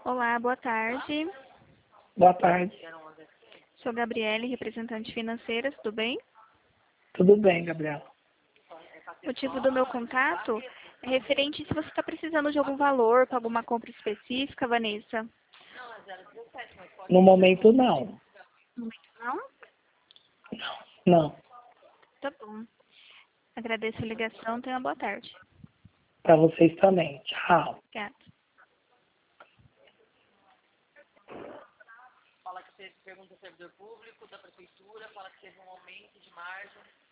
Olá, boa tarde. Boa tarde. Sou Gabriele, representante financeira, tudo bem? Tudo bem, Gabriela? O motivo do meu contato é referente se você está precisando de algum valor para alguma compra específica, Vanessa. No momento, não. Não? Não. Tá bom. Agradeço a ligação, tenha uma boa tarde. Para vocês também. Tchau. Obrigada. Fala que teve pergunta do servidor público, da prefeitura, fala que teve um aumento de margem.